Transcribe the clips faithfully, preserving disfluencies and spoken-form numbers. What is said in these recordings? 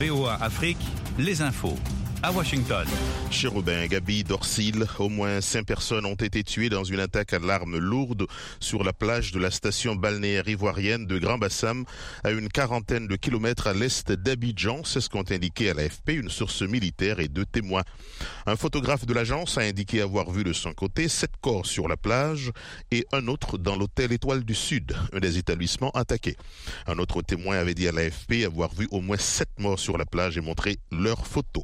V O A Afrique, les infos. À Washington. Chez Robin, Gabi, Dorsil, au moins cinq personnes ont été tuées dans une attaque à l'arme lourde sur la plage de la station balnéaire ivoirienne de Grand-Bassam, à une quarantaine de kilomètres à l'est d'Abidjan. C'est ce qu'ont indiqué à l'A F P une source militaire et deux témoins. Un photographe de l'agence a indiqué avoir vu de son côté sept corps sur la plage et un autre dans l'hôtel Étoile du Sud, un des établissements attaqués. Un autre témoin avait dit à l'A F P avoir vu au moins sept morts sur la plage et montré leurs photos.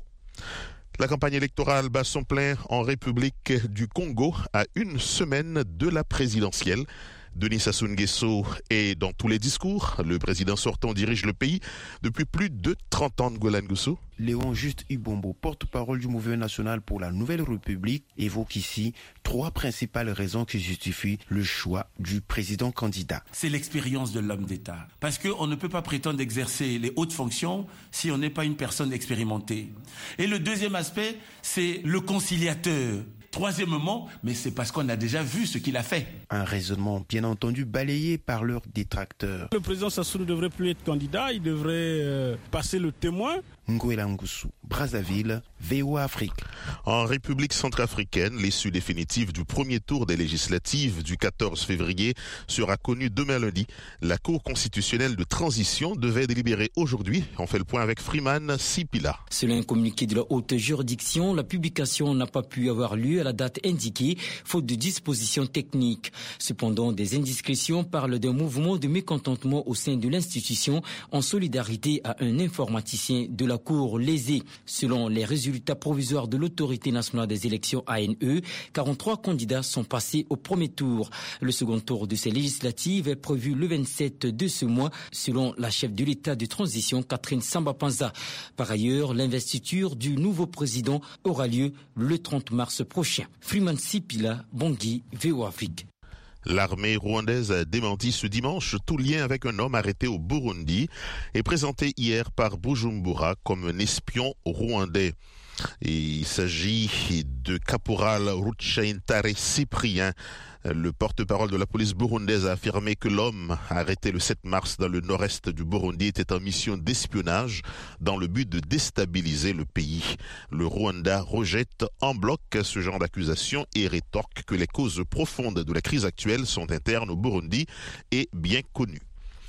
La campagne électorale bat son plein en République du Congo à une semaine de la présidentielle. Denis Sassou Nguesso est dans tous les discours. Le président sortant dirige le pays depuis plus de trente ans. Ngolan Goussou. Léon Juste Ibombo, porte-parole du Mouvement national pour la Nouvelle République, évoque ici trois principales raisons qui justifient le choix du président candidat. C'est l'expérience de l'homme d'État. Parce qu'on ne peut pas prétendre exercer les hautes fonctions si on n'est pas une personne expérimentée. Et le deuxième aspect, c'est le conciliateur. Troisièmement, mais c'est parce qu'on a déjà vu ce qu'il a fait. Un raisonnement bien entendu balayé par leurs détracteurs. Le président Sassou ne devrait plus être candidat, il devrait euh, passer le témoin. Ngoela Ngoussou, Brazzaville, V O A Afrique. En République centrafricaine, l'issue définitive du premier tour des législatives du quatorze février sera connue demain lundi. La Cour constitutionnelle de transition devait délibérer aujourd'hui. On fait le point avec Freeman Sipila. Selon un communiqué de la haute juridiction, la publication n'a pas pu avoir lieu à la date indiquée, faute de dispositions techniques. Cependant, des indiscrétions parlent d'un mouvement de mécontentement au sein de l'institution en solidarité à un informaticien de la Cour lésé. Selon les résultats provisoires de l'autorité nationale des élections A N E, quarante-trois candidats sont passés au premier tour. Le second tour de ces législatives est prévu le vingt-sept de ce mois, selon la chef de l'État de transition, Catherine Samba-Panza. Par ailleurs, l'investiture du nouveau président aura lieu le trente mars prochain. Freeman Sipila, Bangui, V O A Afrique. L'armée rwandaise a démenti ce dimanche tout lien avec un homme arrêté au Burundi et présenté hier par Bujumbura comme un espion rwandais. Et il s'agit de caporal Ruchentare Cyprien. Le porte-parole de la police burundaise a affirmé que l'homme arrêté le sept mars dans le nord-est du Burundi était en mission d'espionnage dans le but de déstabiliser le pays. Le Rwanda rejette en bloc ce genre d'accusation et rétorque que les causes profondes de la crise actuelle sont internes au Burundi et bien connues.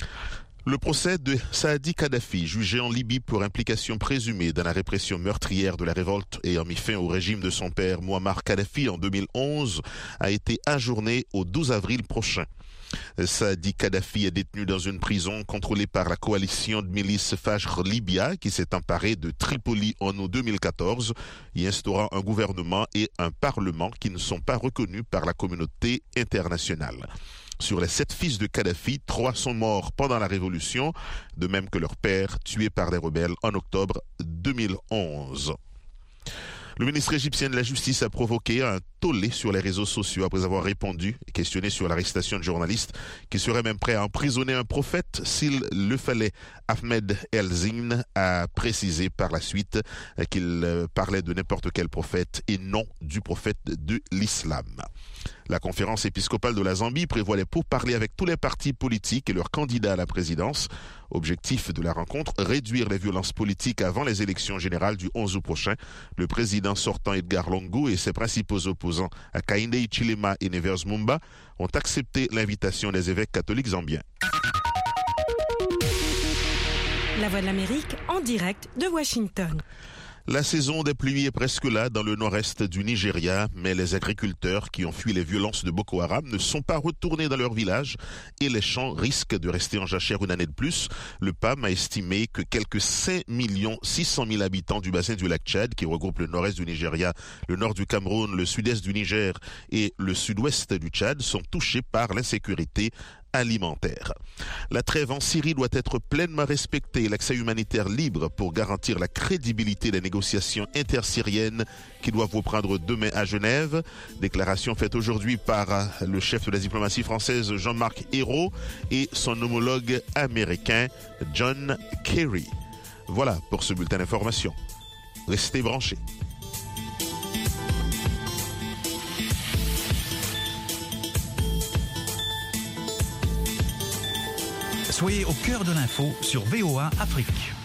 Le procès de Saadi Kadhafi, jugé en Libye pour implication présumée dans la répression meurtrière de la révolte ayant mis fin au régime de son père Muammar Kadhafi en deux mille onze, a été ajourné au douze avril prochain. Saadi Kadhafi est détenu dans une prison contrôlée par la coalition de milices Fajr Libya qui s'est emparée de Tripoli en août deux mille quatorze, y instaurant un gouvernement et un parlement qui ne sont pas reconnus par la communauté internationale. Sur les sept fils de Kadhafi, trois sont morts pendant la révolution, de même que leur père, tué par les rebelles en octobre deux mille onze. Le ministre égyptien de la Justice a provoqué un tollé sur les réseaux sociaux après avoir répondu et questionné sur l'arrestation de journalistes qui seraient même prêts à emprisonner un prophète s'il le fallait. Ahmed El-Zine a précisé par la suite qu'il parlait de n'importe quel prophète et non du prophète de l'islam. La conférence épiscopale de la Zambie prévoit les pourparlers avec tous les partis politiques et leurs candidats à la présidence. Objectif de la rencontre, réduire les violences politiques avant les élections générales du onze août prochain. Le président sortant Edgar Lungu et ses principaux opposants Hakainde Hichilema et Nevers Mumba ont accepté l'invitation des évêques catholiques zambiens. La Voix de l'Amérique en direct de Washington. La saison des pluies est presque là dans le nord-est du Nigeria, mais les agriculteurs qui ont fui les violences de Boko Haram ne sont pas retournés dans leur village et les champs risquent de rester en jachère une année de plus. Le P A M a estimé que quelques cinq millions six cent mille habitants du bassin du lac Tchad, qui regroupe le nord-est du Nigeria, le nord du Cameroun, le sud-est du Niger et le sud-ouest du Tchad, sont touchés par l'insécurité alimentaire. La trêve en Syrie doit être pleinement respectée et l'accès humanitaire libre pour garantir la crédibilité des négociations intersyriennes qui doivent reprendre demain à Genève. Déclaration faite aujourd'hui par le chef de la diplomatie française Jean-Marc Ayrault et son homologue américain John Kerry. Voilà pour ce bulletin d'information. Restez branchés. Soyez au cœur de l'info sur V O A Afrique.